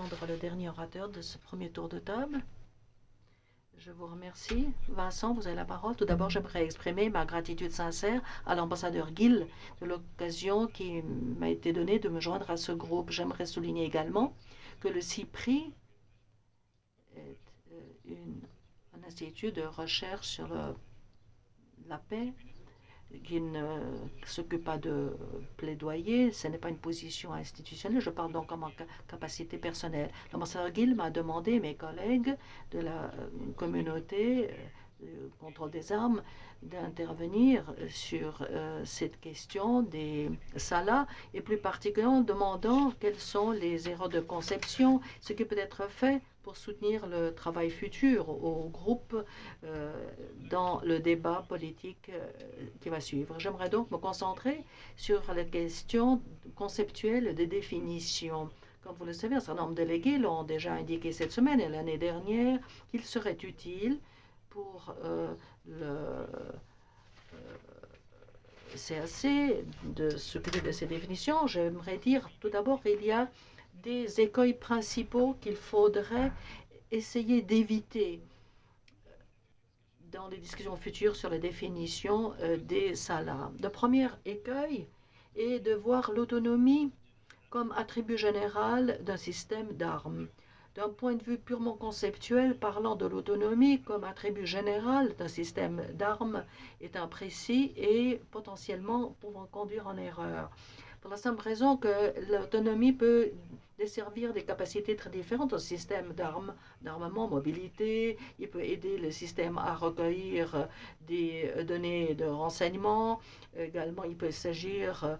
entendre le dernier orateur de ce premier tour de table. Je vous remercie. Vincent, vous avez la parole. Tout d'abord, j'aimerais exprimer ma gratitude sincère à l'ambassadeur Gill de l'occasion qui m'a été donnée de me joindre à ce groupe. J'aimerais souligner également que le CIPRI est un institut de recherche sur la paix qui ne s'occupe pas de plaidoyer, ce n'est pas une position institutionnelle, je parle donc en ma capacité personnelle. L'ambassadeur Gill m'a demandé, mes collègues de la communauté contrôle des armes, d'intervenir sur cette question des salas et plus particulièrement demandant quelles sont les erreurs de conception, ce qui peut être fait pour soutenir le travail futur au groupe dans le débat politique qui va suivre. J'aimerais donc me concentrer sur la question conceptuelle des définitions. Comme vous le savez, un certain nombre de délégués l'ont déjà indiqué cette semaine et l'année dernière qu'il serait utile pour le CAC de s'occuper de ces définitions. J'aimerais dire tout d'abord qu'il y a des écueils principaux qu'il faudrait essayer d'éviter dans les discussions futures sur la définition des salas. Le premier écueil est de voir l'autonomie comme attribut général d'un système d'armes. D'un point de vue purement conceptuel, parlant de l'autonomie comme attribut général d'un système d'armes est imprécis et potentiellement pouvant conduire en erreur. Pour la simple raison que l'autonomie peut desservir des capacités très différentes au système d'armement, mobilité. Il peut aider le système à recueillir des données de renseignement. Également, il peut s'agir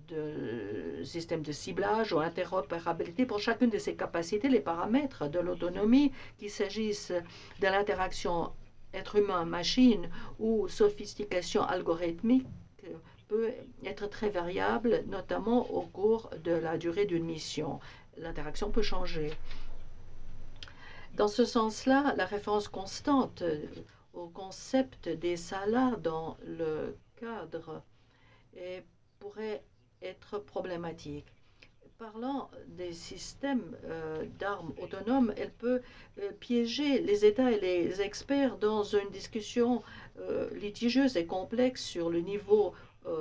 de systèmes de ciblage ou interopérabilité. Pour chacune de ces capacités, les paramètres de l'autonomie, qu'il s'agisse de l'interaction être humain-machine ou sophistication algorithmique, peut être très variable, notamment au cours de la durée d'une mission. L'interaction peut changer. Dans ce sens-là, la référence constante au concept des salas dans le cadre pourrait être problématique. Parlant des systèmes d'armes autonomes, elle peut piéger les États et les experts dans une discussion litigieuse et complexe sur le niveau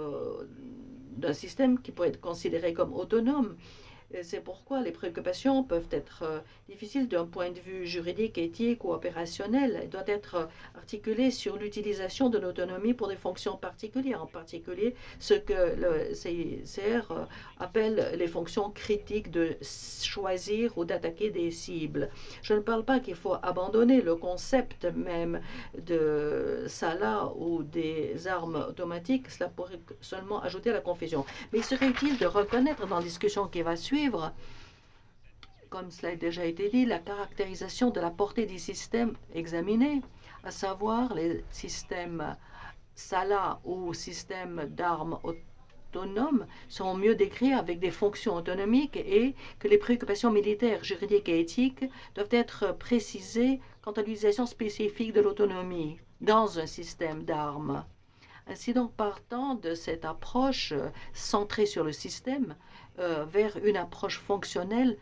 d'un système qui peut être considéré comme autonome. C'est pourquoi les préoccupations peuvent être difficiles d'un point de vue juridique, éthique ou opérationnel. Elles doivent être articulées sur l'utilisation de l'autonomie pour des fonctions particulières, en particulier ce que le CICR appelle les fonctions critiques de choisir ou d'attaquer des cibles. Je ne parle pas qu'il faut abandonner le concept même de SALA ou des armes automatiques, cela pourrait seulement ajouter à la confusion. Mais il serait utile de reconnaître dans la discussion qui va suivre, comme cela a déjà été dit, la caractérisation de la portée des systèmes examinés, à savoir les systèmes SALA ou systèmes d'armes autonomes sont mieux décrits avec des fonctions autonomiques et que les préoccupations militaires, juridiques et éthiques doivent être précisées quant à l'utilisation spécifique de l'autonomie dans un système d'armes. Ainsi donc, partant de cette approche centrée sur le système vers une approche fonctionnelle,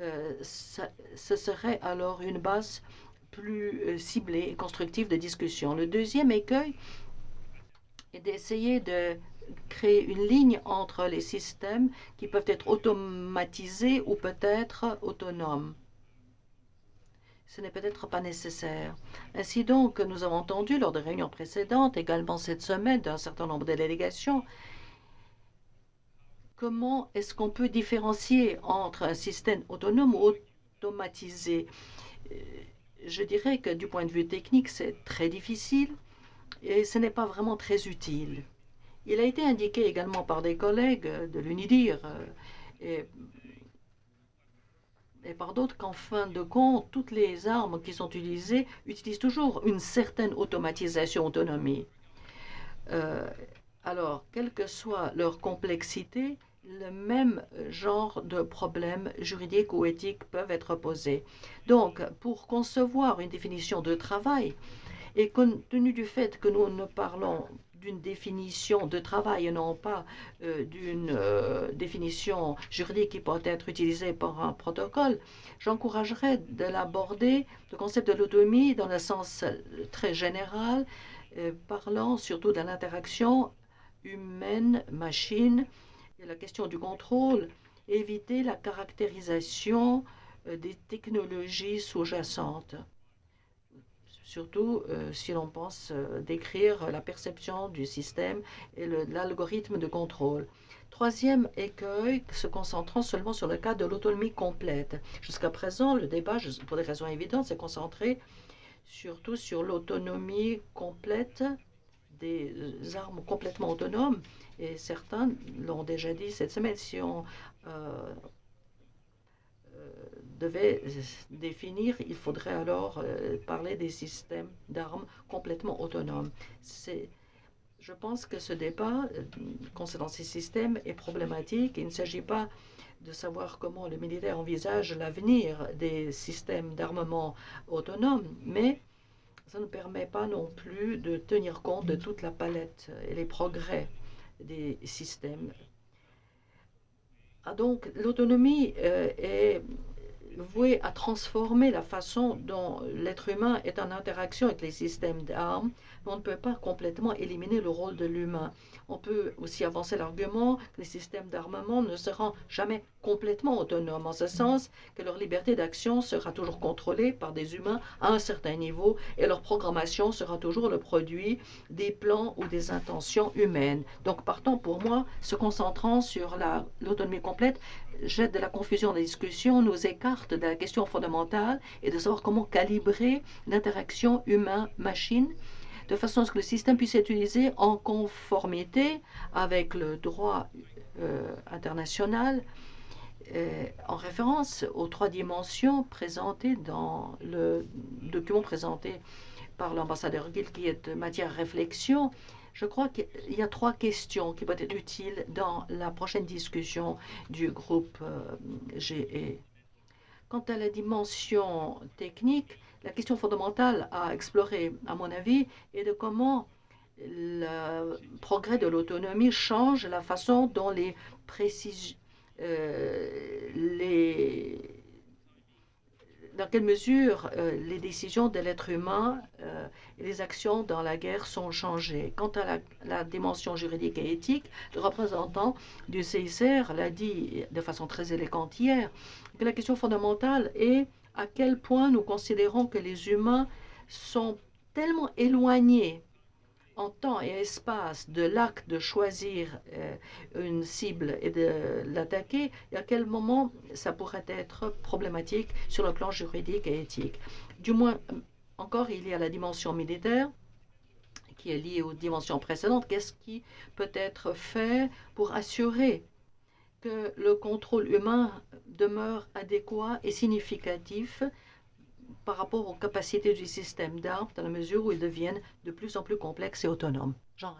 ce serait alors une base plus ciblée et constructive de discussion. Le deuxième écueil est d'essayer de créer une ligne entre les systèmes qui peuvent être automatisés ou peut-être autonomes. Ce n'est peut-être pas nécessaire. Ainsi donc, nous avons entendu lors de réunions précédentes, également cette semaine, d'un certain nombre de délégations, comment est-ce qu'on peut différencier entre un système autonome ou automatisé. Je dirais que du point de vue technique, c'est très difficile et ce n'est pas vraiment très utile. Il a été indiqué également par des collègues de l'UNIDIR et par d'autres qu'en fin de compte, toutes les armes qui sont utilisées utilisent toujours une certaine automatisation, autonomie. Alors, quelle que soit leur complexité, le même genre de problèmes juridiques ou éthiques peuvent être posés. Donc, pour concevoir une définition de travail, et compte tenu du fait que nous ne parlons d'une définition de travail et non pas d'une définition juridique qui peut être utilisée par un protocole, j'encouragerais de l'aborder, le concept de l'autonomie, dans le sens très général, parlant surtout de l'interaction humaine-machine et la question du contrôle, éviter la caractérisation des technologies sous-jacentes, surtout si l'on pense décrire la perception du système et l'algorithme de contrôle. Troisième écueil, se concentrant seulement sur le cas de l'autonomie complète. Jusqu'à présent, le débat, pour des raisons évidentes, s'est concentré surtout sur l'autonomie complète des armes complètement autonomes. Et certains l'ont déjà dit cette semaine, si on devait définir, il faudrait alors parler des systèmes d'armes complètement autonomes. Je pense que ce débat concernant ces systèmes est problématique. Il ne s'agit pas de savoir comment le militaire envisage l'avenir des systèmes d'armement autonomes, mais ça ne permet pas non plus de tenir compte de toute la palette et les progrès des systèmes. Donc l'autonomie est vouée à transformer la façon dont l'être humain est en interaction avec les systèmes d'armes, mais on ne peut pas complètement éliminer le rôle de l'humain. On peut aussi avancer l'argument que les systèmes d'armement ne seront jamais complètement autonomes, en ce sens que leur liberté d'action sera toujours contrôlée par des humains à un certain niveau et leur programmation sera toujours le produit des plans ou des intentions humaines. Donc partant pour moi, se concentrant sur l'autonomie complète, jette de la confusion dans la discussion, nous écarte de la question fondamentale et de savoir comment calibrer l'interaction humain-machine de façon à ce que le système puisse être utilisé en conformité avec le droit international, en référence aux 3 dimensions présentées dans le document présenté par l'ambassadeur Gill, qui est de matière à réflexion. Je crois qu'il y a 3 questions qui peuvent être utiles dans la prochaine discussion du groupe GE. Quant à la dimension technique, la question fondamentale à explorer, à mon avis, est de comment le progrès de l'autonomie change la façon dont dans quelle mesure les décisions de l'être humain et les actions dans la guerre sont changées. Quant à la dimension juridique et éthique, le représentant du CICR l'a dit de façon très élégante hier, que la question fondamentale est à quel point nous considérons que les humains sont tellement éloignés en temps et espace de l'acte de choisir une cible et de l'attaquer, et à quel moment ça pourrait être problématique sur le plan juridique et éthique. Du moins, encore, il y a la dimension militaire qui est liée aux dimensions précédentes. Qu'est-ce qui peut être fait pour assurer que le contrôle humain demeure adéquat et significatif par rapport aux capacités du système d'armes dans la mesure où ils deviennent de plus en plus complexes et autonomes. J'en